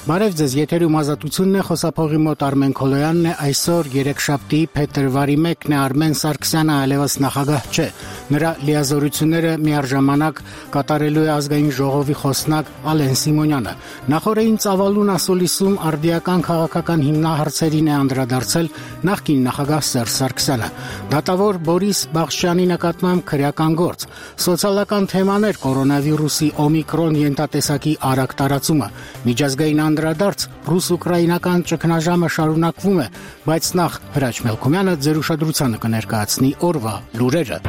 Բարև ձեզ, եթերում ազատությունն է, խոսափողի մոտ Արմեն Քոլոյանն է, այսօր երեքշաբթի փետրվարի 1-ն է, Արմեն Սարգսյանը այլևս նախագահ չէ, նրա լիազորությունները միառժամանակ կատարելու է ազգային ժողովի խոսնակ Ալեն Սիմոնյանը։ Նախորդին ծավալուն ասուլիսում արդիական քաղաքական հիմնահարցերին է անդրադարձել նախկին նախագահ Սերժ Սարգսյանը։ Դատավոր Բորիս Բաղդասարյանի նկատմամբ քրեական գործ, սոցիալական թեմաներ, կորոնավիրուսի օմիկրոն ենթատեսակի արագ տարածումը, միջազգային անդրադարձ, ռուս-ուկրաինական ճգնաժամը շարունակվում է, բայց նախ Հրաչ Մելքումյանը ձեր ուշադրությանը կներկայացնի օրվա լուրերը։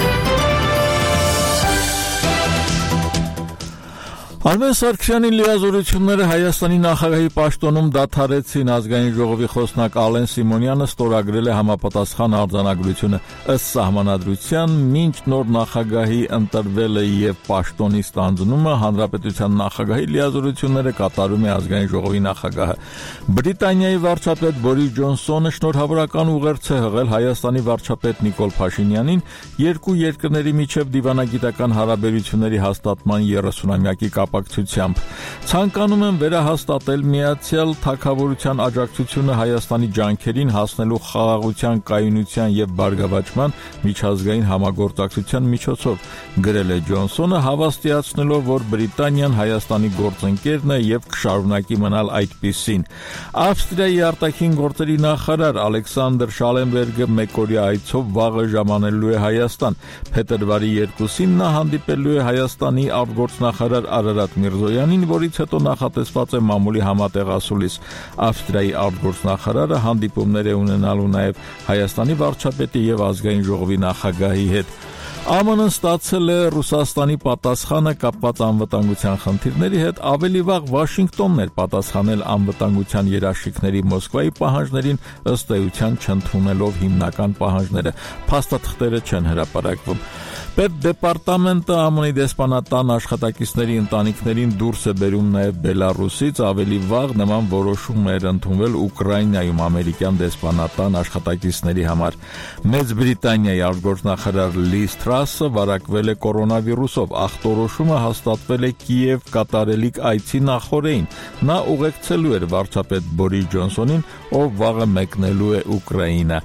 Արմեն Սարգսյանի լիազորությունները Հայաստանի նախագահի պաշտոնում դադարեցին ազգային ժողովի խոսնակ Ալեն Սիմոնյանը ստորագրել է համապատասխան արձանագրությունը ըստ սահմանադրության, մինչ նոր նախագահի ընտրվելը եւ պաշտոնի ստանձնումը հանրապետության նախագահի լիազորությունները կատարում է ազգային ժողովի նախագահը։ Բրիտանիայի վարչապետ Բորիս Ջոնսոնը շնորհավորական ուղերձ է հղել Հայաստանի վարչապետ Նիկոլ Փաշինյանին երկու երկրների միջև դիվանագիտական հարաբերությունների հաստատման 30-ամյակի կապակցությամբ։ Ցանկանում եմ վերահաստատել Միացյալ Թագավորության աջակցությունը Հայաստանի ջանքերին հասնելու խաղաղության, կայունության եւ բարգավաճման միջազգային համագործակցության միջոցով, գրել է Ջոնսոնը, հավաստիացնելով, որ Բրիտանիան Հայաստանի գործընկերն է եւ կշարունակի մնալ այդպիսին։ Ավստրիայի արտաքին գործերի նախարար Ալեքսանդր Շալենբերգը մեկօրյա այցով վաղը ժամանելու է Հայաստան։ Փետրվարի 2-ին նա հանդիպելու է Հայաստանի արտգործնախարար Արարատ Միրզոյանին, որից հետո նախատեսված է մամուլի համատեղ ասուլիս։ Ավստրիայի արտգործնախարարը հանդիպումներ է ունենալու նաև Հայաստանի վարչապետի եւ ազգային ժողովի նախագահի հետ։ ԱՄՆ-ն ստացել է Ռուսաստանի պատասխանը կապված անվտանգության խնդիրների հետ, ավելի վաղ Վաշինգտոնն էր պատասխանել անվտանգության երաշխիքների Մոսկվայի պահանջներին, ըստ էության չընդունելով հիմնական պահանջները։ Փաստաթղթերը չեն հրապարակվում։ Պետդեպարտամենտը ԱՄՆ-ի դեսպանատան աշխատակիցների ընտանիքներին դուրս է բերում նաև Բելարուսից, ավելի վաղ նման որոշում էր ընդունվել Ուկրաինայում ամերիկյան դեսպանատան աշխատակիցների համար։ Մեծ Բրիտանիայի արտգործնախարար Լիզ Թրասը վարակվել է կորոնավիրուսով, ախտորոշումը հաստատվել է Կիև կատարելիք այցի նախօրեին։ Նա ուղեկցելու էր վարչապետ Բորիս Ջոնսոնին, ով վաղը մեկնելու է Ուկրաինա։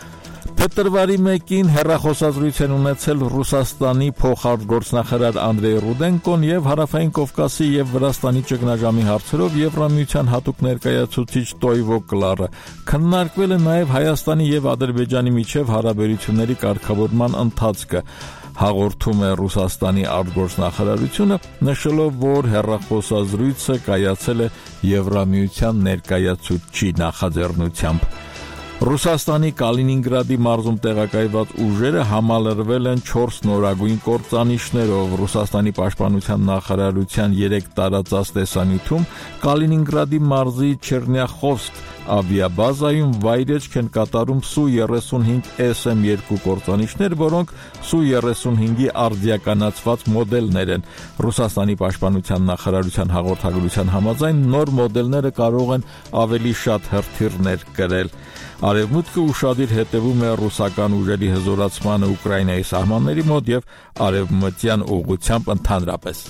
Փետրվարի 1-ին հեռախոսազրույց են ունեցել Ռուսաստանի փոխարտգործնախարար Անդրեյ Ռուդենկոն եւ Հարավային Կովկասի եւ Վրաստանի ճգնաժամի հարցերով Եվրամիության հատուկ ներկայացուցիչ Տոյվո Կլարը։ Քննարկվել է նաեւ Հայաստանի եւ Ադրբեջանի միջև հարաբերությունների կարգավորման ընթացքը։ Հաղորդում է Ռուսաստանի արտգործնախարարությունը, նշելով, որ հեռախոսազրույցը կայացել է Եվրամիության ներկայացուցչի նախաձեռնությամբ։ Ռուսաստանի Կալինինգրադի մարզում տեղակայված ուժերը համալրվել են 4 նորագույն կործանիչներով։ Ռուսաստանի պաշտպանության նախարարության 3 տարածած տեսանյութում Կալինինգրադի մարզի Չերնյախովսկ ավիաբազայում վայրեջք են կատարում Su-35 SM-2 կործանիչներ, որոնք Su-35-ի արդիականացված մոդելներ են։ Ռուսաստանի պաշտպանության նախարարության հաղորդագրության համաձայն նոր մոդելները կարող են ավելի շատ հրթիռներ կրել։ Արևմուտքը ուշադիր հետևում է ռուսական ուժերի հզորացմանը Ուկրաինայի սահմանների մոտ եւ արևմտյան ուղղությամբ ընդհանրապես։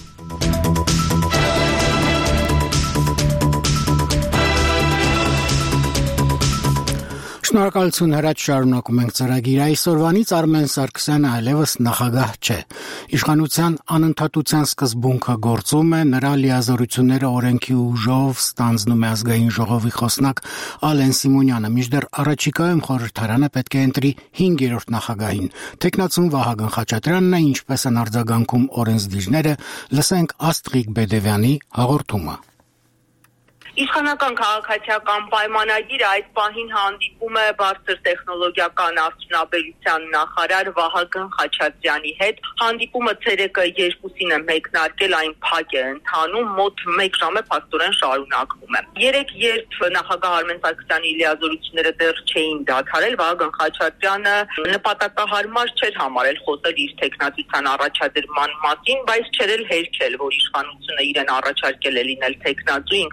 Շնորհակալություն, Հրաչ, շարունակում ենք ծրագիրը։ Այսօրվանից Արմեն Սարգսյանը այլևս նախագահ չէ։ Իշխանության անընդհատության սկզբունքը գործում է, նրա լիազորությունները օրենքի ուժով ստանձնում է ազգային ժողովի խոսնակ Ալեն Սիմոնյանը, մինչդեռ առաջիկայում խորհրդարանը պետք է ընտրի 5-րդ նախագահին։ Տեխնացուն Վահագն Խաչատրյանն է, ինչպես են արձագանքում օրենսդիրները, լսենք Աստղիկ Բեդևյանի հաղորդումը։ Իշխանական քաղաքացիական պայմանագիրը այդ պահին հանդիպում է բարձր տեխնոլոգիական արդյունաբերության նախարար Վահագն Խաչատրյանի հետ։ Հանդիպումը ցերեկը 2-ին է մեկնարկել, այն փակ է ընթանում, մոտ 1 ժամ է փաստորեն շարունակվում է։ Երեք երբ նախագահ Արմեն Սարգսյանի լիազորությունները դեռ չէին դադարել, Վահագն Խաչատրյանը նպատակահարմար չէր համարել խոսել իր տեխնացության առաջադրման մասին, բայց չէր էլ հերքել, որ իշխանությունը իրեն առաջարկել է լինել տեխնացու, ինքն էլ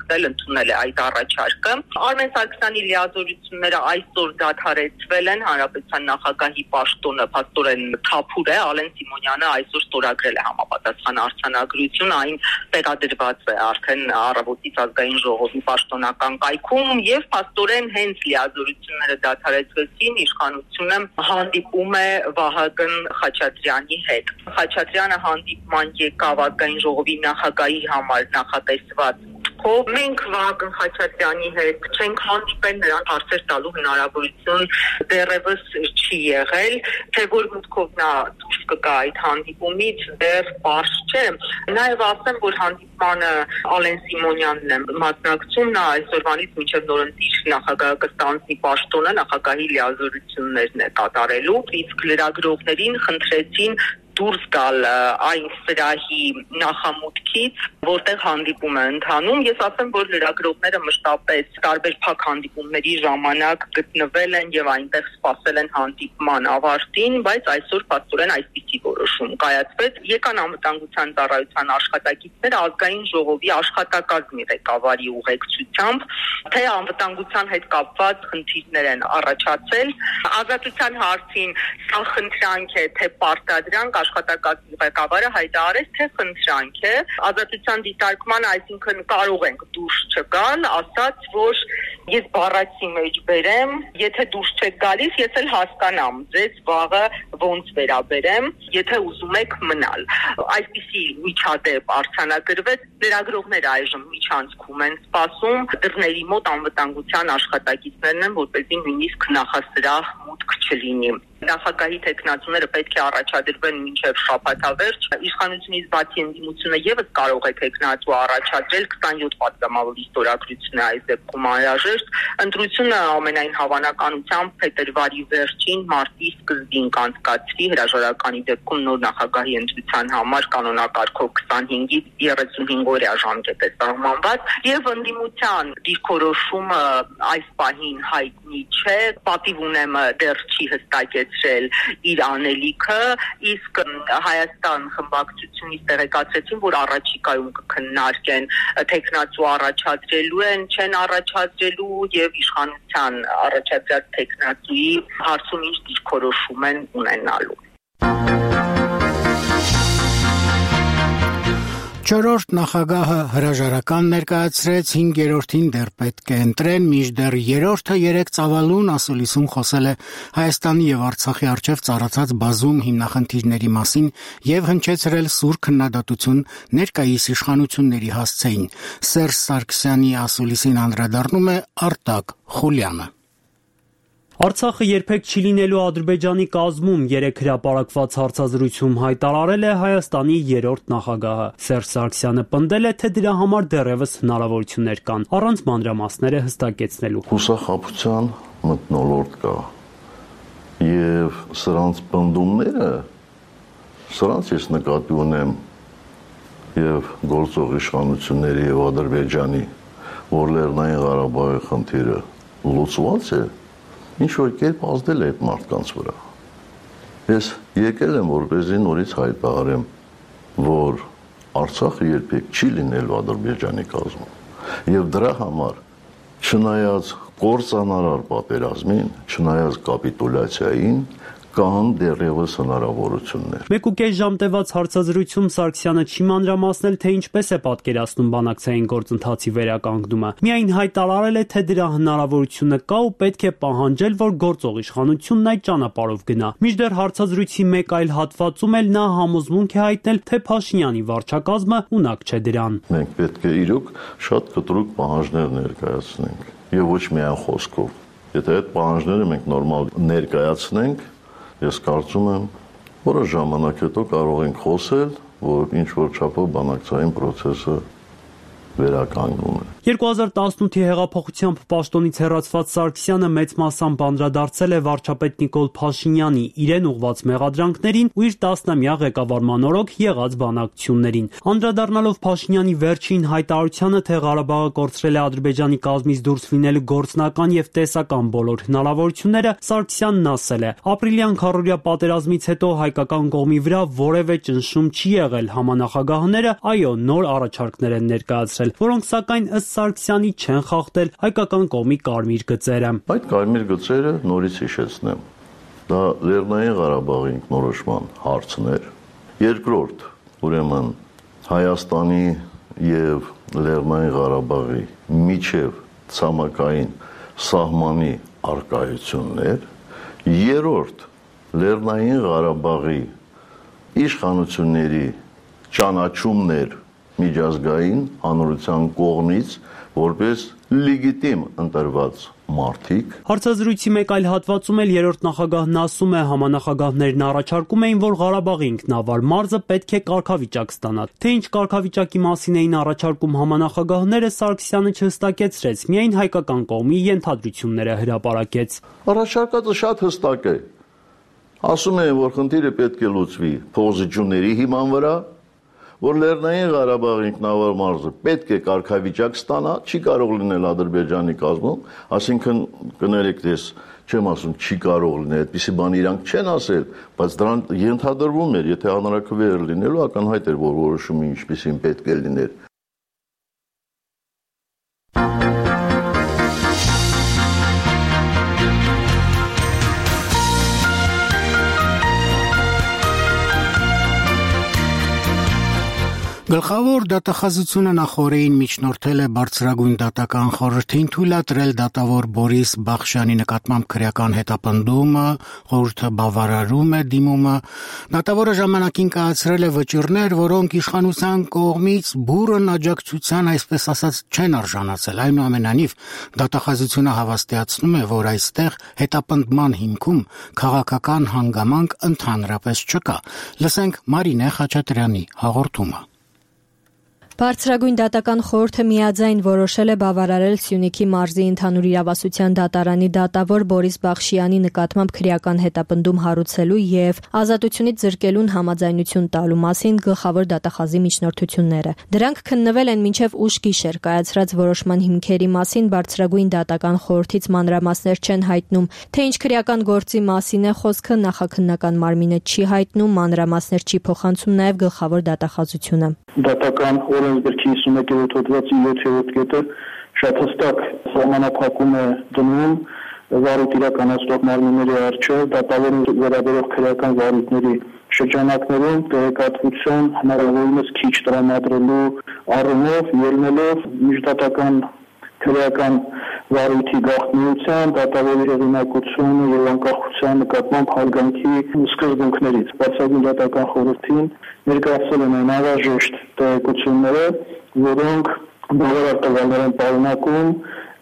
ընդունել է այդ առաջարկը։ Արմեն Սարգսյանի լիազորությունները այսօր դադարեցվել են, հանրապետության նախագահի պաշտոնը փաստորեն թափուր է, Ալեն Սիմոնյանը այսօր ստորագրել է համապատասխան արձանագրություն, այն տեղադրված է արդեն Առավոտից ազգային ժողովի պաշտոնական կայքում եւ փաստորեն հենց լիազորությունները դադարեցվեցին, իշխանությունը հանդիպում է Վահագն Խաչատրյանի հետ։ Խաչատրյանը հանդիպման եկավ ազգային ժողովի նախագահի համար նախատեսված մենք Վահագն Խաչատրյանի հետ չենք հանդիպել, նրան հարցեր տալու հնարավորություն դեռևս չի եղել, թե որ մտքով նա դուրս կգա այդ հանդիպումից դեռ պարզ չէ։ Նաև ասեմ, որ հանդիպմանը Ալեն Սիմոնյանն է մասնակցում, նա այսօրվանից մինչև նորընտիր նախագահը կստանձնի պաշտոնը, նախագահի լիազորություններն է կատարելու, իսկ լրագրողներին խնդրեցին դուրս գալ այն սրահի նախամուտքից, որտեղ հանդիպում է ընթանում։ Ես ասեմ, որ լրագրողները մշտապես տարբեր փակ հանդիպումների ժամանակ գտնվել են եւ այնտեղ սպասել են հանդիպման ավարտին, բայց այսօր փաստորեն այսպիսի որոշում կայացվեց։ Եկան անվտանգության ծառայության աշխատակիցները ազգային ժողովի աշխատակազմի ղեկավարի ուղեկցությամբ, թե անվտանգության հետ կապված խնդիրներ են առաջացել։ Ազատության հարցին սա խնդրանք է, թե պարտադրանք աշխատակազմի ղեկավարը հայտարարեց, թե խնդրանք է։ Ազատության դիտարկման, այսինքն կարող ենք դուրս չգալ, ասաց, որ ես բառացի մեջ բերեմ, եթե դուրս չեք գալիս, ես էլ հասկանամ ձեզ վաղը ոնց վերաբերեմ, եթե ուզում եք մնալ։ Այսպիսի միջադեպ արձանագրվեց, լրագրողները այժմ միջանցքում են սպասում, դռների մոտ անվտանգության աշխատակիցներն են, որպեսզի նույնիսկ նախասրահ մուտք չլինի։ Նախագահի տեխնացուները պետք է առաջադրվեն մինչև շաբաթավերջ։ Իշխանությունից բացի ընդդիմությունը եւս կարող է տեխնացու առաջադրել 27 պատգամավորի ստորագրությունը այս դեպքում անհրաժեշտ։ Ընտրությունը ամենայն հավանականությամբ փետրվարի վերջին, մարտի սկզբին կանցկացվի, հրաժարականի դեպքում նոր նախագահի ընտրության համար կանոնակարգով 25-ից 35 օրյա ժամկետ է սահմանված, եւ ընդդիմության դիրքորոշումը այս պահին հայտնի չէ, պատիվ ունեմը դեռ չի հստակեցրել իր անելիքը, իսկ Հայաստան խմբակցությունից տեղեկացրեցին, որ առաջիկայում կքննարկեն տեխնացու առաջադրելու են, չեն առաջադրելու եւ իշխանության առաջադրած տեխնացուի հարցում ինչ դիրքորոշում են ունենալու։ Չորրորդ նախագահը հրաժարական ներկայացրեց, 5-րդին դեռ պետք է ընտրեն, մինչդեռ երրորդը երեկ ծավալուն ասուլիսում խոսել է Հայաստանի եւ Արցախի առջև ծառացած բազում հիմնախնդիրների մասին եւ հնչեցրել սուր քննադատություն ներկայիս իշխանությունների հասցեին։ Սերժ Սարգսյանի ասուլիսին անդրադառնում է Արտակ Խուլյանը։ Արցախը երբեք չի լինելու Ադրբեջանի կազմում երեք հրապարակված հարցազրույցում հայտարարել է Հայաստանի երրորդ նախագահը։ Սերժ Սարգսյանը պնդել է, թե դրա համար դեռևս հնարավորություններ կան, առանց մանրամասները հստակեցնելու։ Հուսախաբության մթնոլորտ կա եւ սրանց պնդումները, սրանց ես նկատի ունեմ եւ գործող իշխանությունների եւ Ադրբեջանի, որ Լեռնային Ղարաբաղի խնդիրը լուծված է, ինչ-որ կերպ ազդել է այդ մարդկանց վրա։ Ես եկել եմ, որպեսզի նորից հայտարարեմ, որ Արցախը երբեք չի լինելու Ադրբեջանի կազմում։ Եվ դրա համար, չնայած կործանարար պատերազմին, չնայած կապիտուլյացիային, կան դեռևս հնարավորություններ։ 1.5 ժամ տևած հարցազրույցում Սարգսյանը չի մանրամասնել, թե ինչպես է պատկերացնում բանակցային գործընթացի վերականգնումը։ Միայն հայտարարել է, թե դրա հնարավորությունը կա ու պետք է պահանջել, որ գործող իշխանությունն այդ ճանապարհով գնա։ Մինչդեռ հարցազրույցի մեկ այլ հատվածում էլ նա համոզմունք է հայտնել, թե Փաշինյանի վարչակազմը ունակ չէ դրան։ Մենք պետք է իրոք շատ կտրուկ պահանջներ ներկայացնենք եւ ոչ միայն խոսքով։ Եթե այդ պահանջները մենք նորմալ ներկայացնենք, ես կարծում եմ, որոշ ժամանակ հետո կարող ենք խոսել, որ ինչ-որ չափով բանակցային process-ը վերականգնում է։ 2018-ի հեղափոխությամբ պաշտոնից հեռացված Սարգսյանը մեծ մասամբ անդրադարձել է վարչապետ Նիկոլ Փաշինյանի իրեն ուղղված մեղադրանքներին ու իր 10-ամյա ղեկավարման օրոք եղած բանակցություններին։ Անդրադառնալով Փաշինյանի վերջին հայտարարությանը, թե Ղարաբաղը կորցրել է Ադրբեջանի կազմից դուրս լինելու գործնական եւ տեսական բոլոր հնարավորությունները, Սարգսյանն ասել է. ապրիլյան քառորյա պատերազմից հետո հայկական կողմի վրա որևէ ճնշում չի եղել, համանախագահները այո նոր առաջարկներ են ներկայացրել, որոնք սակայն ըստ Սարգսյանի չեն խախտել հայկական կողմի կարմիր գծերը։ Այդ կարմիր գծերը նորից հիշեցնեմ։ Դա Լեռնային Ղարաբաղի ինքնորոշման հարցն էր։ Երկրորդ, ուրեմն Հայաստանի եւ Լեռնային Ղարաբաղի միջև ցամաքային սահմանի արկայությունն էր։ Երրորդ, Լեռնային Ղարաբաղի իշխանությունների ճանաչումներ միջազգային հանրության կողմից որպես լեգիտիմ ընտրված մարդիկ։ Հարցազրույցի մեկ այլ հատվածում էլ երրորդ նախագահն ասում է, համանախագահներն առաջարկում էին, որ Ղարաբաղի ինքնավար մարզը պետք է կարգավիճակ ստանա։ Թե ինչ կարգավիճակի մասին էին առաջարկում համանախագահները, Սարգսյանը չհստակեցրեց, միայն հայկական կողմի ենթադրությունները հրապարակեց։ Առաջարկածը շատ հստակ է։ Ասում են, որ խնդիրը պետք է լուծվի փոխզիջումների հիման վրա, որ Լեռնային Ղարաբաղի ինքնավար մարզը պետք է կարգավիճակ ստանա, չի կարող լինել Ադրբեջանի կազմում, այսինքն կներեք դες, չեմ ասում չի կարող լինել, այդպիսի բան իրանք չեն ասել, բայց դրան ենթադրվում էր, եթե հանրաքվե էր լինելու, ակնհայտ էր, որ որոշումը ինչպիսին պետք է լիներ։ Գլխավոր դատախազությունը նախորդին միջնորդել է բարձրագույն դատական խորհրդին թույլատրել դատավոր Բորիս Բախշյանի նկատմամբ քրեական հետապնդումը, խորհուրդը բավարարում է դիմումը, դատավորը ժամանակին կայացրել է վճիռներ, որոնք իշխանության կողմից բուրըն աջակցության, այսպես ասած, չեն արժանացել, այնուամենայնիվ դատախազությունը հավաստիացնում է, որ այստեղ հետապնդման հիմքում քաղաքական հանգամանք ընդհանրապես չկա։ Լսենք Մարինե Խաչատրյանի հաղորդումը։ Բարձրագույն դատական խորհուրդը միաձայն որոշել է բավարարել Սյունիքի մարզի ընդհանուր իրավասության դատարանի դատավոր Բորիս Բախշյանի նկատմամբ քրեական հետապնդում հարուցելու եւ ազատությունից զրկելուն համաձայնություն տալու մասին գլխավոր դատախազի միջնորդությունները։ Դրանք քննվել են մինչև ուշ գիշեր կայացրած որոշման հիմքերի մասին բարձրագույն դատական խորհրդից մանրամասներ չեն հայտնում, թե ինչ քրեական գործի մասին է խոսքը, նախաքննական մարմինը չի հայտնում, մանրամասներ չի փոխանցում նաեւ գլխավոր դատախազությունը։ Դատական օրենսգրքի 51-րդ հոդվածի 7-րդ կետը շատ հստակ սահմանափակում է դնում վարույթ իրականացնող մարմինների առջև դատավորին վերաբերող քրեական վարույթների շրջանակներում տեղեկատվություն հնարավորինս քիչ տրամադրելու առումով ելնելով միջդատական քրեական վարույթի գաղտնիության, դատավորի հեղինակությունը եւ անկախության նկատմամբ հարգանքի սկզբունքներից։ Բարձրագույն դատական խորհրդին ներկայացել են անհրաժեշտ տեղեկությունները, որոնք բավարար տվյալներ են պարունակում,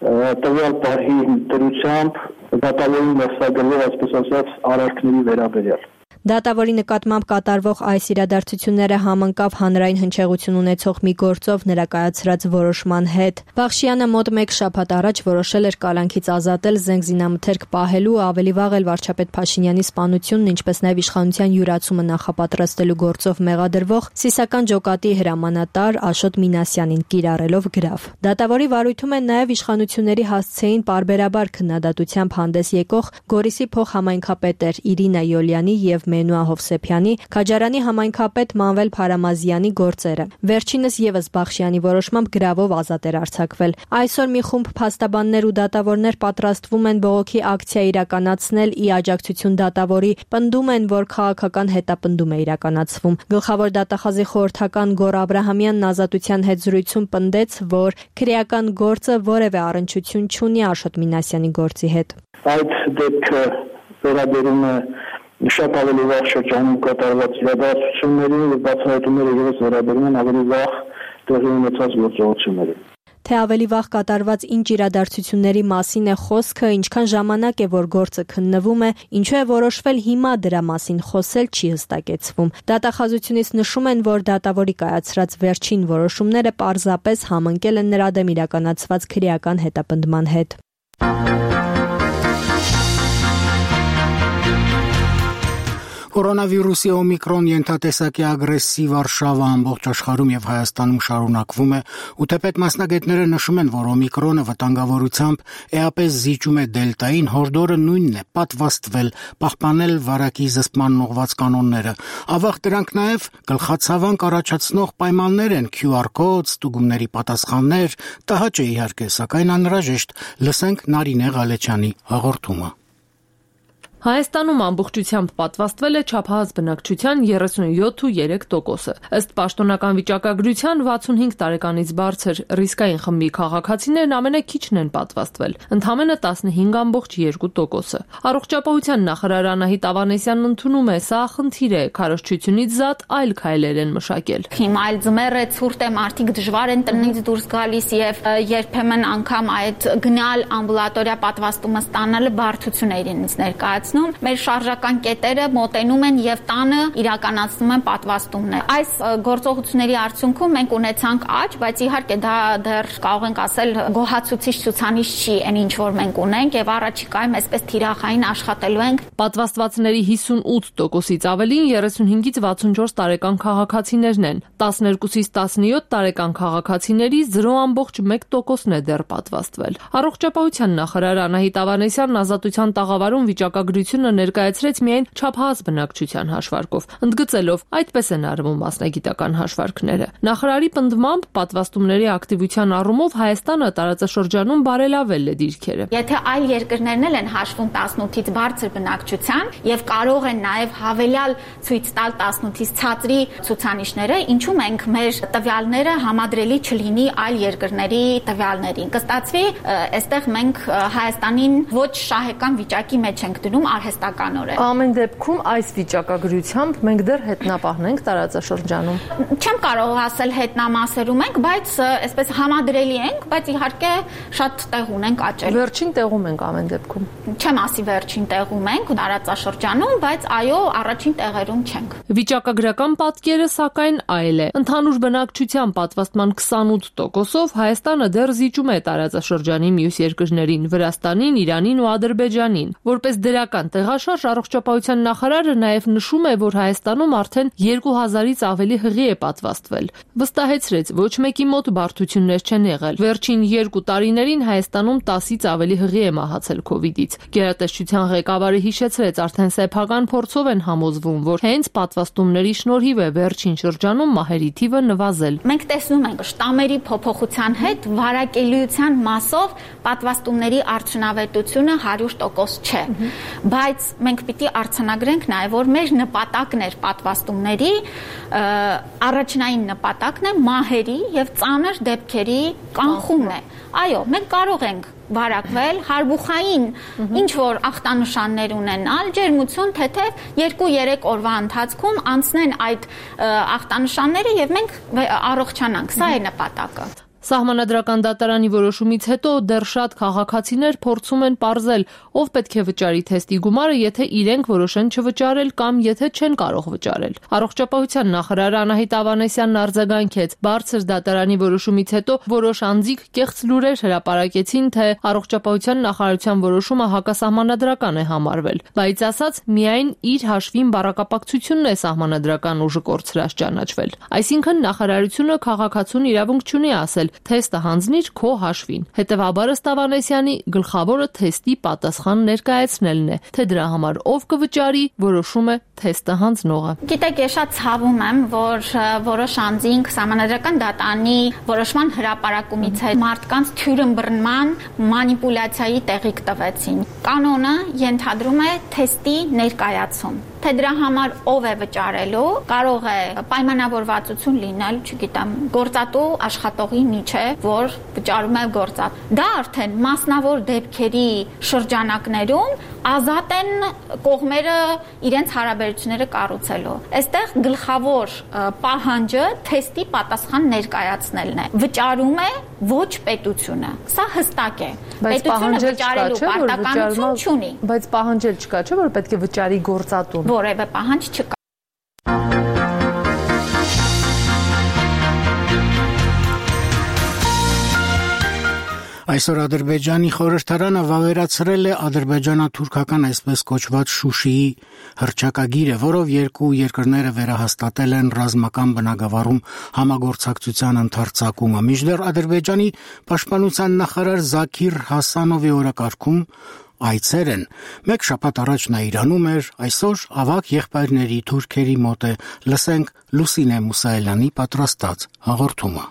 տվյալ պահի դրությամբ դատավորին ներսագրել, այսպես ասած, արարքների վերաբերյալ։ Դատավորի նկատմամբ կատարվող այս իրադարձությունները համընկավ հանրային հնչեղություն ունեցող մի գործով նրա կայացրած որոշման հետ։ Բախշյանը մոտ 1 շաբաթ առաջ որոշել էր կալանքից ազատել զենգզինամթերք պահելու, ավելի վաղ էլ վարչապետ Փաշինյանի սպանությունն, ինչպես նաև իշխանության յուրացումը նախապատրաստելու գործով մեղադրվող Սիսական ջոկատի հրամանատար Աշոտ Մինասյանին կիրառելով գրավ։ Դատավորի վարույթում են նաև իշխանությունների հասցեին պարբերաբար քննադատությամբ հանդես եկող Գորիսի փոխհամայնքապետեր Իրինա Յոլյանի եւ Մենուա Հովսեփյանի, Քաջարանի համայնքապետ Մանվել Փարամազյանի գործերը։ Վերջինս եւս Բախշյանի որոշմամբ գրավով ազատ էր արձակվել։ Այսօր մի խումբ փաստաբաններ ու դատավորներ պատրաստվում են բողոքի ակցիա իրականացնել ի աջակցություն դատավորի, պնդում են, որ քաղաքական հետապնդում է իրականացվում։ Գլխավոր դատախազի խորհրդական Գոռ Աբրահամյանն ազատության հետ զրույցում պնդեց, որ քրեական գործը որևէ առնչություն չունի Աշոտ Մինասյանի գործի հետ։ Այդ դեպքը վերաբերում է շատ ավելի վաղ շրջանում կատարված իրադարձություններին եւ բացահայտումները ևս վերաբերում են ավելի վաղ տեղի ունեցած գործողություններին։ Թե ավելի վաղ կատարված ինչ իրադարձությունների մասին է խոսքը, ինչքան ժամանակ է, որ գործը քննվում է, ինչու է որոշվել հիմա դրա մասին խոսել չի հստակեցվում։ Դատախազությունից նշում են, որ դատավորի կայացրած վերջին որոշումները պարզապես համընկել են նրա դեմ իրականացված քրեական հետապնդման հետ։ Կորոնավիրուսի օմիկրոն ենթատեսակի ագրեսիվ արշավը ամբողջ աշխարհում եւ Հայաստանում շարունակվում է, ու թեպետ մասնագետները նշում են, որ օմիկրոնը վտանգավորությամբ էապես զիջում է դելտային, հորդորը նույնն է՝ պատվաստվել, պահպանել վարակի զսպման ուղղված կանոնները։ Ավաղ դրանք նաեւ գլխացավանք առաջացնող պայմաններ են՝ QR կոդ, ստուգումների պատասխաններ, տհաճ է իհարկե, սակայն անհրաժեշտ։ Լսենք Նարինե Ղալեչյանի հաղորդումը։ Հայաստանում ամբողջությամբ պատվաստվել է չափահաս բնակչության 37.3%-ը։ Ըստ պաշտոնական վիճակագրության 65 տարեկանից բարձր ռիսկային խմբի քաղաքացիներն ամենաքիչն են պատվաստվել, ընդամենը 15.2%-ը։ Առողջապահության նախարար Անահիտ Ավանեսյանն ընդունում է, սա խնդիր է, քարոզչությունից զատ այլ քայլեր են մշակել։ Հիմա այլ ձմեռ է, ցուրտ է, մարդիկ դժվար են տնից դուրս գալիս եւ երբեմն անգամ այդ գնալ ամբուլատորիա պատվաստումը ստանալը բարդություն է իրենից ներկայացնում։ Մեր շարժական կետերը մոտենում են եւ տանը իրականացնում են պատվաստումներ։ Այս գործողությունների արդյունքում մենք ունեցանք աճ, բայց իհարկե դա դեռ կարող ենք ասել գոհացուցիչ ցուցանիշ չի այն ինչ որ մենք ունենք եւ առաջիկայում այսպես թիրախային աշխատելու ենք։ Պատվաստվածների 58%-ից ավելին 35-ից 64 տարեկան քաղաքացիներն են։ 12-ից 17 տարեկան քաղաքացիների 0.1%-ն է դեռ պատվաստվել։ Առողջապահության նախարար Անահիտ Ավանեսյանն Ազատության տաղավարում վիճակագրությունը ներկայացրեց միայն չափահաս բնակչության հաշվարկով, ընդգծելով այդպես են արվում մասնագիտական հաշվարկները։ Նախարարի պնդմամբ պատվաստումների ակտիվության առումով Հայաստանը տարածաշրջանում բարելավել է դիրքերը։ Եթե այլ երկրներն էլ են հաշվում 18-ից բարձր բնակչության եւ կարող են նաեւ հավելյալ ցույց տալ 18-ից ցածրի ցուցանիշները, ինչու մենք մեր տվյալները համադրելի չլինի այլ երկրների տվյալներին։ Կստացվի, այստեղ մենք Հայաստանին ոչ շահեկան վիճակի մեջ ենք դնում արհեստականորեն։ Ամեն դեպքում այս վիճակագրությամբ մենք դեռ հետնապահն ենք տարածաշրջանում։ Չեմ կարող ասել հետնամասերում ենք, բայց այսպես համադրելի ենք, բայց իհարկե շատ տեղ ունենք աճել։ Վերջին տեղում ենք ամեն դեպքում։ Չեմ ասի վերջին տեղում ենք տարածաշրջանում, բայց այո, առաջին տեղերում չենք։ Վիճակագրական պատկերը սակայն այլ է։ Ընդհանուր բնակչության պատվաստման 28%-ով Հայաստանը դեռ զիջում է տարածաշրջանի մյուս երկրներին՝ Վրաստանին, Իրանին ու Ադրբեջանին։ Որպես դրական տեղաշարժ առողջապահության նախարարը նաև նշում է, որ Հայաստանում արդեն 2000-ից ավելի հղի է պատվաստվել։ Վստահեցրեց, ոչ մեկի մոտ բարդություններ չեն եղել։ Վերջին 2 տարիներին Հայաստանում 10-ից ավելի հղի է մահացել COVID-ից։ Գերատեսչության ղեկավարը հիշեցրեց, արդեն սեփական փորձով են համոզվում, որ հենց պատվաստումների շնորհիվ է վերջին շրջանում մահերի թիվը նվազել։ Մենք տեսնում ենք շտամերի փոփոխության հետ վարակելիության մասով պատվաստումների արդյունավետությունը 100% չէ, բայց մենք պիտի արձանագրենք նաև, որ մեր նպատակն էր պատվաստումների առաջնային նպատակն է մահերի եւ ծանր դեպքերի կանխումն է։ Այո, մենք կարող ենք վարակվել, հարբուխային ինչ որ ախտանշաններ ունենալ, ջերմություն, թեթև 2-3 օրվա ընթացքում անցնեն այդ ախտանշանները եւ մենք առողջանանք։ Սա է նպատակը։ Սահմանադրական դատարանի որոշումից հետո դեռ շատ քաղաքացիներ փորձում են պարզել, ով պետք է վճարի թեստի գումարը, եթե իրենք որոշեն չվճարել կամ եթե չեն կարող վճարել։ Առողջապահության նախարար Անահիտ Ավանեսյանն արձագանքեց. բարձր դատարանի որոշումից հետո որոշ անձիկ կեղծ լուրեր հրապարակեցին, թե առողջապահության նախարարության որոշումը հակասահմանադրական է համարվել, բայց ասաց միայն իր հաշվին բառակապակցությունն է սահմանադրական ուժը կորցրած ճանաչվել։ Այսինքն նախարարությունը քաղաքացուն իրավունք չունի ասել թեստը հանձնիր քո հաշվին։ Հետևաբար ըստ Ավանեսյանի գլխավորը թեստի պատասխան ներկայացնելն է, թե դրա համար ով կվճարի, որոշում է թեստը հանձնողը։ Գիտեք, ես շատ ցավում եմ, որ որոշ անձինք սահմանադրական դատարանի որոշման հրապարակումից հետ մարդկանց թյուրըմբռնման, մանիպուլյացիայի տեղիք տվեցին։ Կանոնը ենթադրում է թեստի ներկայացում։ Թե դրա համար ով է վճարելու, կարող է պայմանավորվածություն լինել, չգիտեմ, գործատու աշխատողի միջև, որ վճարում է գործատ։ Դա արդեն մասնավոր դեպքերի շրջանակներում ազատ են կողմերը իրենց հարաբերությունները կառուցելու։ Այստեղ գլխավոր պահանջը թեստի պատասխան ներկայացնելն է։ Վճարում է ոչ պետությունը։ Սա հստակ է։ Պետությունը վճարելու պարտականություն չունի։ Բայց պահանջել չկա, չէ՞ որ պետք է վճարի գործատուն։ Որևէ պահանջ չկա։ Այսօր Ադրբեջանի խորհրդարանը վավերացրել է ադրբեջանա-թուրքական այսպես կոչված Շուշիի հռչակագիրը, որով երկու երկրները վերահաստատել են ռազմական բնագավառում համագործակցության ընդարձակումը։ Մինչդեռ Ադրբեջանի պաշտպանության նախարար Զաքիր Հասանովի օրակարգում այցեր են։ Մեկ շաբաթ առաջ նա Իրանում էր, այսօր ավագ եղբայրների թուրքերի մոտ է։ Լսենք Լուսինե Մուսայելյանի պատրաստած հաղորդումը։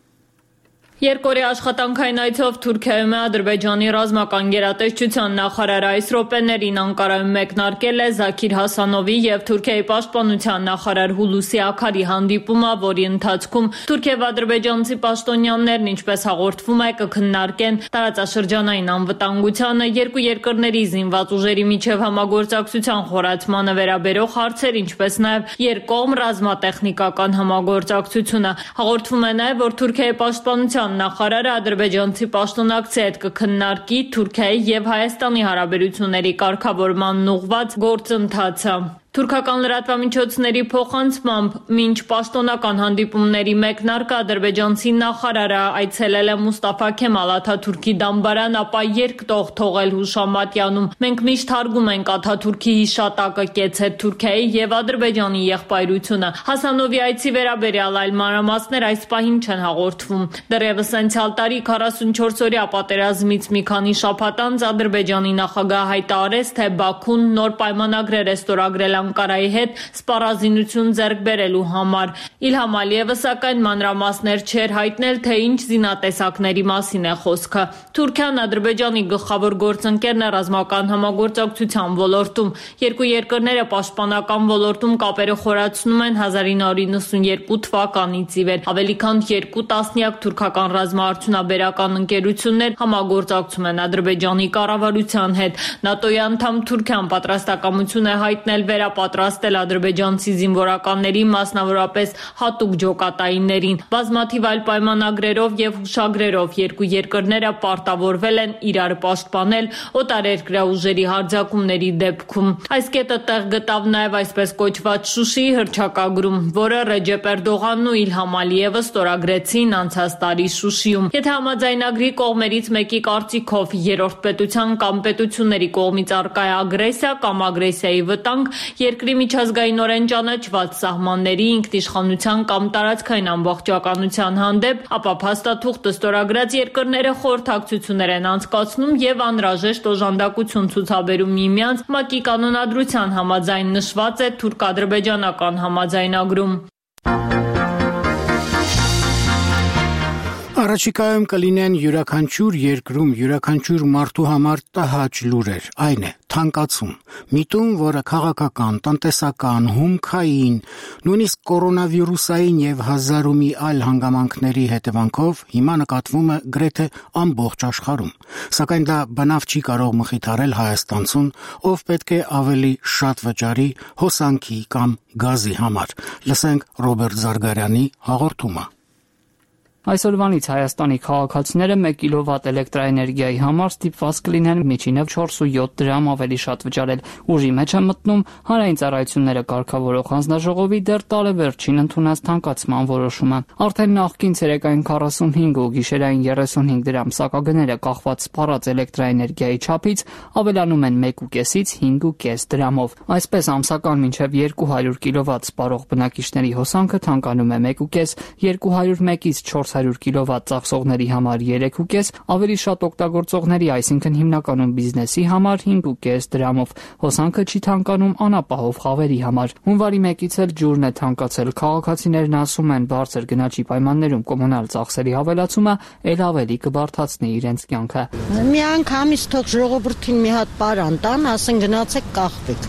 Երկօրյա աշխատանքային այցով Թուրքիայում է Ադրբեջանի ռազմական գերատեսչության նախարարը այս րոպեներին Անկարայում մեկնարկել է Զաքիր Հասանովի եւ Թուրքիայի պաշտպանության նախարար Հուլուսի Աքարի հանդիպումը, որի ընթացքում Թուրքիա եւ ադրբեջանցի պաշտոնյաներն, ինչպես հաղորդվում է, կքննարկեն տարածաշրջանային անվտանգությանը, երկու երկրների զինված ուժերի միջև համագործակցության խորացմանը վերաբերող հարցեր, ինչպես նաեւ երկկողմ ռազմատեխնիկական համագործակցությունը։ Հաղորդվում է նաեւ, որ Թուրքիայի պաշտպանության նախարարը ադրբեջանցի պաշտոնակցի հետ կքննարկի Թուրքիայի եւ Հայաստանի հարաբերությունների կարգավորման ուղղված գործընթացը։ Թուրքական լրատվամիջոցների փոխանցմամբ մինչ պաշտոնական հանդիպումների մեկնարկը ադրբեջանցի նախարարը այցելել է Մուստաֆա Քեմալ Աթաթուրքի դամբարան, ապա երկտող թողել հուշամատյանում։ Մենք միշտ հարգում ենք Աթաթուրքի հիշատակը, կեցեց Թուրքիայի եւ Ադրբեջանի եղբայրությունը։ Հասանովի այցի վերաբերյալ այլ մանրամասներ այս պահին չեն հաղորդվում։ Դեռևս անցյալ տարի 44-օրյա պատերազմից մի քանի շաբաթ անց Ադրբեջանի նախագահը հայտարարեց, թե Բաքուն նոր պայմանագրեր է ստորագրել Անկարայի հետ սպառազինություն ձեռք բերելու համար։ Իլհամ Ալիևը սակայն մանրամասներ չէր հայտնել, թե ինչ զինատեսակների մասին է խոսքը։ Թուրքիան Ադրբեջանի գլխավոր գործընկերն է ռազմական համագործակցության ոլորտում։ Երկու երկրները պաշտպանական ոլորտում կապերը խորացնում են 1992 թվականից ի վեր։ Ավելի քան 2 տասնյակ թուրքական ռազմաարդյունաբերական ընկերություններ համագործակցում են Ադրբեջանի կառավարության հետ։ ՆԱՏՕ-ի անդամ Թուրքիան պատրաստակամություն է հայտնել վերապատրաստել ադրբեջանցի զինվորականների, մասնավորապես հատուկ ջոկատայիններին։ Բազմաթիվ այլ պայմանագրերով եւ հուշագրերով երկու երկրները պարտավորվել են իրար պաշտպանել օտարերկրյա ուժերի հարձակումների դեպքում։ Այս կետը տեղ գտավ նաեւ այսպես կոչված Շուշիի հռչակագրում, որը Ռեջեփ Էրդողանն ու Իլհամ Ալիևը ստորագրեցին անցած տարի Շուշիում։ Եթե համաձայնագրի կողմերից մեկի կարծիքով երրորդ պետության կամ պետությունների կողմից առկա է ագրեսիա կամ ագրեսիայի վտանգ, երկրի միջազգայինորեն ճանաչված սահմանների, ինքնիշխանության կամ տարածքային ամբողջականության հանդեպ, ապա փաստաթուղթը ստորագրած երկրները խորհրդակցություններ են անցկացնում եւ անհրաժեշտ օժանդակություն ցուցաբերում միմյանց, ՄԱԿ-ի կանոնադրության համաձայն նշված է թուրք-ադրբեջանական համաձայնագրում։ Առաջիկայում կլինեն յուրաքանչյուր երկրում յուրաքանչյուր մարդու համար տհաճ լուրեր, այն է թանկացում, միտում, որը քաղաքական, տնտեսական, հումքային, նույնիսկ կորոնավիրուսային եւ հազար ու մի այլ հանգամանքների հետևանքով հիմա նկատվում է գրեթե ամբողջ աշխարհում։ Սակայն դա բնավ չի կարող մխիթարել հայաստանցուն, ով պետք է ավելի շատ վճարի հոսանքի կամ գազի համար։ Լսենք Ռոբերտ Զարգարյանի հաղորդումը։ Այսօրվանից Հայաստանի քաղաքացիները 1 կիլովատ էլեկտրաէներգիայի համար ստիպված կլինեն միջինով 4.7 դրամ ավելի շատ վճարել։ Ուժի մեջ է մտնում Հանրային ծառայությունները կարգավորող հանձնաժողովի դեռ տարեվերջին ընդունած թանկացման որոշումը։ Արդեն նախկին ցերեկային 45 ու գիշերային 35 դրամ սակագները կախված սպառած էլեկտրաէներգիայի չափից ավելանում են 1.5-ից 5.5 դրամով։ Այսպես ամսական մինչև 200 կիլովատ սպառող բնակիչների հոսանքը թանկանում է 1.5, 201-ից 400 կիլովատ ծախսողների համար 3.5, ավելի շատ օգտագործողների, այսինքն հիմնականում բիզնեսի համար 5.5 դրամով։ Հոսանքը չի թանկանում անապահով խավերի համար։ Հունվարի 1-ից էլ ջուրն է թանկացել։ Քաղաքացիներն ասում են, բարձր գնաճի պայմաններում կոմունալ ծախսերի հավելացումը ել ավելի կբարդացնի իրենց կյանքը։ Մի անգամից թող ժողովրդին մի հատ պարան տան, ասեն գնացեք կախվեք։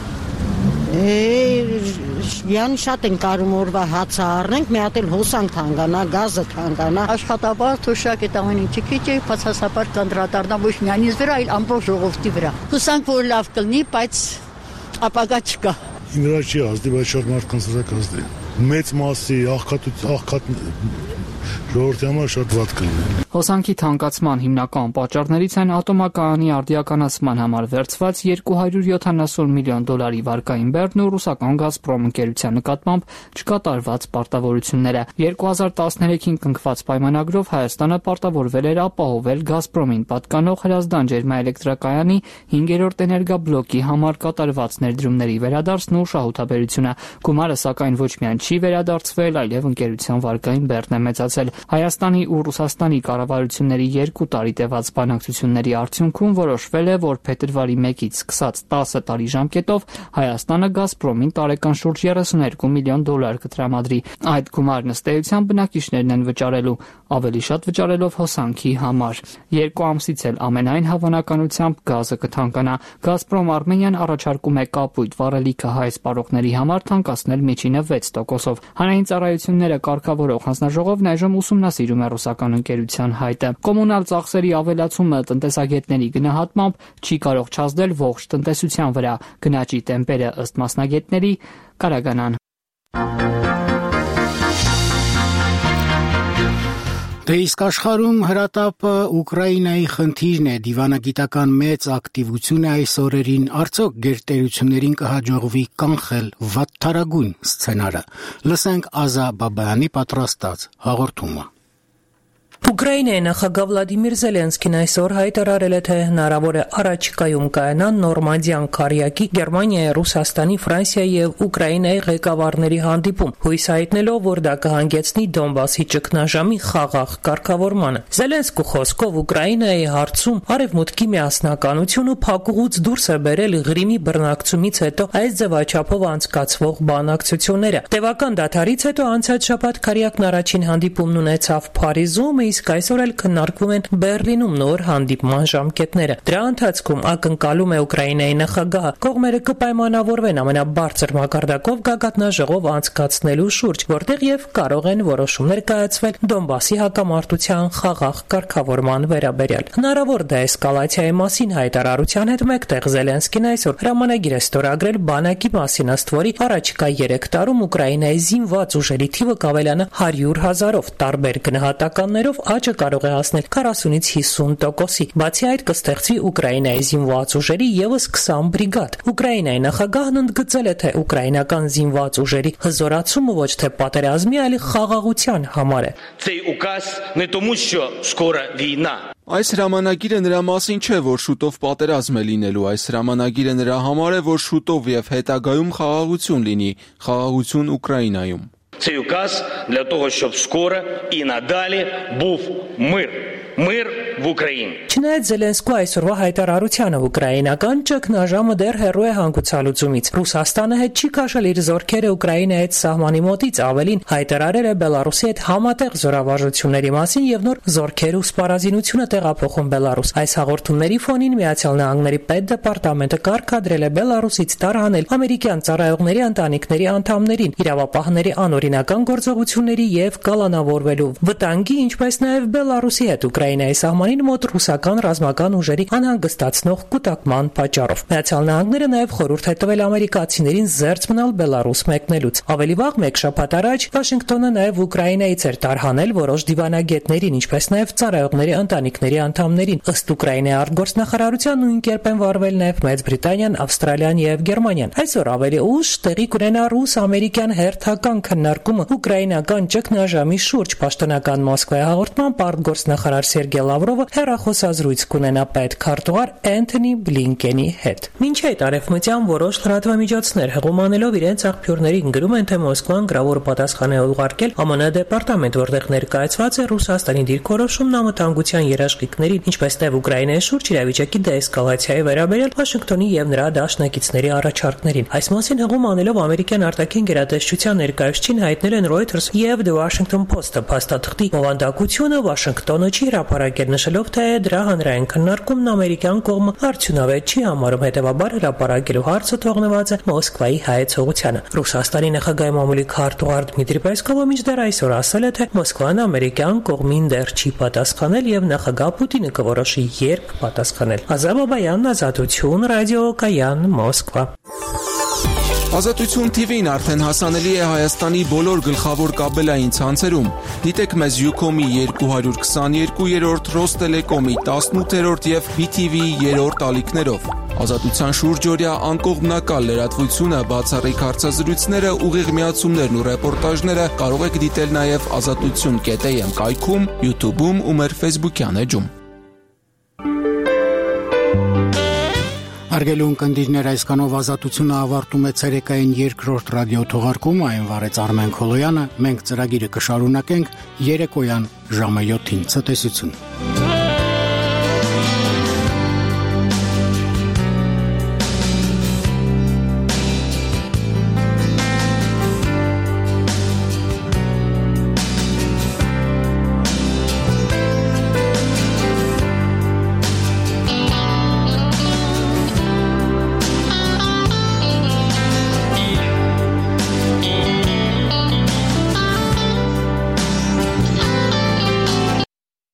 Յանի շատ են կարում օրվա հացը առնենք, մի հատ էլ հոսանք թանկանա, գազը թանկանա։ Աշխատավարձ թոշակ է տավանի չիքի բացասաբար կանդրադառնա ոչ միայն ինձ վրա, այլ ամբողջ ժողովրդի վրա։ Հուսանք, որ լավ կլինի, բայց ապագա չկա։ Ինձ չի ազդի, բայց շատ մարդկանց վրա կազդի։ մեծ մասի աղքատ ժողովրդի համար շատ վատ կլինի։ Հոսանքի թանկացման հիմնական պատճառներից են ատոմակայանի արդիականացման համար վերցված $270 միլիոն վարկային բեռն ու ռուսական Գազպրոմ ընկերության նկատմամբ չկատարված պարտավորությունները։ 2013-ին կնքված պայմանագրով Հայաստանը պարտավորվել էր ապահովել Գազպրոմին պատկանող Հրազդան ջերմաէլեկտրակայանի 5-րդ էներգաբլոկի համար կատարված ներդրումների վերադարձն ու շահութաբերությունը։ Գումարը սակայն ոչ միայն չի վերադարձվել, այլև ընկերության վարկային բեռն է մեծացել։ Հայաստանի ու Ռուսաստանի կառավարությունների 2 տարի տևած բանակցությունների արդյունքում որոշվել է, որ փետրվարի 1-ից սկսած 10 տարի ժամկետով Հայաստանը Գազպրոմին տարեկան շուրջ $32 միլիոն կտրամադրի։ Այդ գումարն ըստ էության բնակիչներն են վճարելու, ավելի շատ վճարելով հոսանքի համար։ 2 ամսից էլ ամենայն հավանականությամբ գազը կթանկանա։ Գազպրոմ Արմենիան առաջարկում է կապույտ վառելիքը հայ սպառողների համար թանկացնել միջինը 6%-ով։ Հանրային ծառայությունները կարգավորող հանձնաժողովն այժմ ուսումնասիրում է ռուսական ընկերության հայտը։ Կոմունալ ծախսերի ավելացումը տնտեսագետների գնահատմամբ չի կարող չազդել ողջ տնտեսության վրա։ Գնաճի տեմպերը ըստ մասնագետների կարագանան։ Դե իսկ աշխարհում հրատապը Ուկրաինայի խնդիրն է, դիվանագիտական մեծ ակտիվություն է այս օրերին, արդյոք գերտերություններին կհաջողվի կանխել վատթարագույն սցենարը։ Լսենք Ազա Բաբայանի պատրաստած հաղորդումը։ Ուկրաինայի նախագահ Վլադիմիր Զելենսկին այսօր հայտարարել է, թե հնարավոր է առաջիկայում կայանա Նորմանդիան քարյակի Գերմանիայի, Ռուսաստանի, Ֆրանսիայի եւ Ուկրաինայի ղեկավարների հանդիպում, հույս հայտնելով, որ դա կհանգեցնի Դոնբասի ճգնաժամի խաղաղ կարգավորմանը։ Զելենսկու խոսքով Ուկրաինայի հարցում արևմուտքի միասնականություն ու փակուղուց դուրս է բերել Ղրիմի բռնակցումից հետո այս ձևաչափով անցկացվող բանակցությունները։ Տևական դադարից հետո անցած շաբաթ քարյակն առաջին հանդիպումն ունեցավ Փարիզում, իսկ այսօր էլ քննարկվում են Բեռլինում նոր հանդիպման ժամկետները։ Դրա ընթացքում ակնկալում է Ուկրաինայի նախագահը կողմերը կպայմանավորվեն ամենաբարձր մակարդակով գագաթնաժողով անցկացնելու շուրջ, որտեղ եւ կարող են որոշումներ կայացվել Դոնբասի հակամարտության խաղաղ կարգավորման վերաբերյալ։ Հնարավոր դեէսկալացիայի մասին հայտարարության հետ մեկտեղ Զելենսկին այսօր հրամանագիր է ստորագրել բանակի մասին, ըստ որի առաջիկա 3 տարում Ուկրաինայի զինված ուժերի թիվը կավելանա 100,000-ով, տարբեր գնահատականներով աճը կարող է հասնել 40-ից 50%-ի։ Բացի այդ կստեղծվի Ուկրաինայի զինված ուժերի եւս 20 բրիգադ։ Ուկրաինայի նախագահն ընդգծել է, թե ուկրաինական զինված ուժերի հզորացումը ոչ թե պատերազմի, այլ խաղաղության համար է։ Цей указ не тому, що скоро війна. Այս հրամանագիրը նրա մասին չէ, որ շուտով պատերազմ է լինելու, այս հրամանագիրը նրա համար է, որ շուտով եւ հետագայում խաղաղություն լինի, խաղաղություն Ուկրաինայում։ Цей указ для того, щоб скоро і надалі був мир. Мир в Україні. Չնայած Զելենսկու այսօրվա հայտարարությանը ուկրաինական ճգնաժամը դեռ հեռու է հանգուցալուծումից։ Ռուսաստանը հետ չի քաշել իր զորքերը Ուկրաինայի հետ սահմանի մոտից, ավելին հայտարարել է Բելարուսի հետ համատեղ զորավարժությունների մասին եւ նոր զորքեր ու սպառազինությունը տեղափոխում Բելարուս։ Այս հաղորդումների ֆոնին Միացյալ Նահանգների պետդեպարտամենտը կարգադրել է Բելարուսից տարհանել ամերիկյան ծառայողների ընտանիքների անդամներին իրավապահների անօրինական գործողությունների եւ կալանավորվելու վտանգի, ինչպես նաեւ Բելարուսի հետ Ուկրաինայի սահմանին մոտ ռուսական ռազմական ուժերի անհանգստացնող կուտակման պատճառով։ Միացյալ Նահանգները նաև խորհուրդ է տվել ամերիկացիներին զերծ մնալ Բելարուս մեկնելուց։ Ավելի վաղ մեկ շաբաթ առաջ Վաշինգտոնը նաև Ուկրաինայից էր տարհանել որոշ դիվանագետներին, ինչպես նաև ծառայողների ընտանիքների անդամներին։ Ըստ Ուկրաինայի արտգործնախարարության նույն կերպ են վարվել նաև Մեծ Բրիտանիան, Ավստրալիան եւ Գերմանիան։ Այսօր ավելի ուշ տեղի կունենա ռուս-ամերիկյան հերթական քննարկումը ուկրաինական ճգնաժամի շուրջ։ Պաշտոնական Մոսկվայի հաղորդմամբ արտգործնախարար Սերգեյ Լավրովը հեռախոսազրույց կունենա պետքարտուղար Էնթոնի Բլինկենի հետ։ Մինչ այդ արևմտյան որոշ լրատվամիջոցներ հղում անելով իրենց աղբյուրներին գրում են, թե Մոսկվան գրավոր պատասխան է ուղարկել ԱՄՆ դեպարտամենտ, որտեղ ներկայացված է Ռուսաստանի դիրքորոշումն անվտանգության երաշխիքներին, ինչպես նաև Ուկրաինայի շուրջ իրավիճակի դեէսկալացիայի վերաբերյալ Վաշինգտոնի եւ նրա դաշնակիցների առաջարկներին։ Այս մասին հղում անելով ամերիկյան արտաքին գերատեսչության ներկայացուցիչին հայտնել են Reuters եւ The Washington Post-ը։ Փաստաթղթի բովանդակությունը Վաշինգտոնը չի հրապարակել, նշելով, թե դրա հանրային քննարկումն ամերիկյան կողմը արդյունավետ չի համարում, հետևաբար հրապարակելու հարցը թողնված է Մոսկվայի հայեցողությանը։ Ռուսաստանի նախագահի մամուլի քարտուղար Դմիտրի Պեսկովը մինչդեռ այսօր ասել է, թե Մոսկվան ամերիկյան կողմին դեռ չի պատասխանել եւ նախագահ Պուտինը կորոշի երբ պատասխանել։ Ազա Բաբայան, Ազատություն, Ռադիո Կայան, Մոսկվա։ Ազատություն TV-ն արդեն հասանելի է Հայաստանի բոլոր գլխավոր կաբելային ցանցերում։ Դիտեք մեզ Ucom-ի 222-րդ, Ռոստելեկոմի 18-րդ եւ BTV-ի 3-րդ ալիքներով։ Ազատության շուրջօրյա անկողմնակալ լրատվությունը, բացառիկ հարցազրույցները, ուղիղ միացումներն ու ռեպորտաժները կարող եք դիտել նաև azatutsun.am կայքում, YouTube-ում ու մեր Facebook-յան էջում։ Հարգելի ունկնդիրներ, այսքանով Ազատությունը ավարտում է ցերեկային երկրորդ ռադիո թողարկումը, այն վարեց Արմեն Քոլոյանը, մենք ծրագիրը կշարունակենք երեկոյան ժամը 7-ին։ Ցտեսություն։